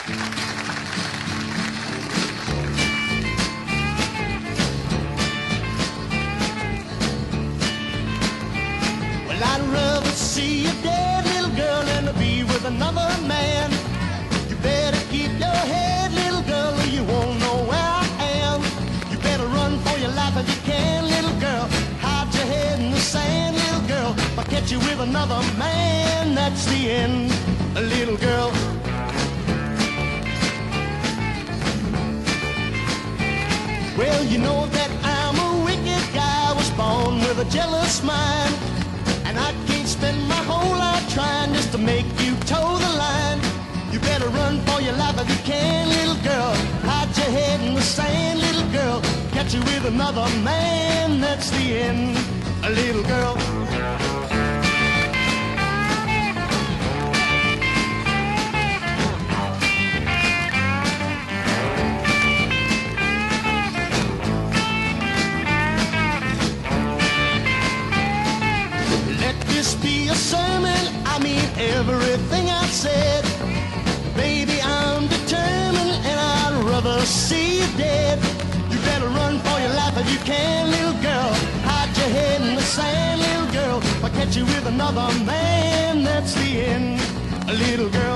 Well, I'd rather see a dead little girl than to be with another man. You better keep your head, little girl, or you won't know where I am. You better run for your life if you can, little girl. Hide your head in the sand, little girl. If I catch you with another man, that's the end, little girl. Well, you know that I'm a wicked guy, was born with a jealous mind. And I can't spend my whole life trying just to make you toe the line. You better run for your life if you can, little girl. Hide your head in the sand, little girl. Catch you with another man, that's the end, little girl. Let this be a sermon, I mean everything I said. Baby, I'm determined and I'd rather see you dead. You better run for your life if you can, little girl. Hide your head in the sand, little girl. If I catch you with another man, that's the end, little girl.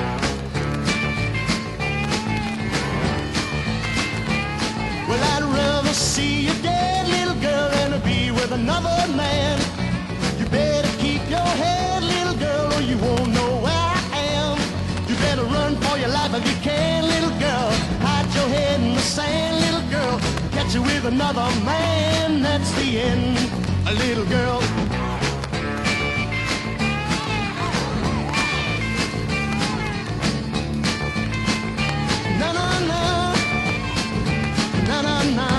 Well, I'd rather see you dead, little girl, than to be with another man. You better keep your head, little girl, or you won't know where I am. You better run for your life if you can, little girl. Hide your head in the sand, little girl. Catch you with another man, that's the end, little girl. Na na na, na na na.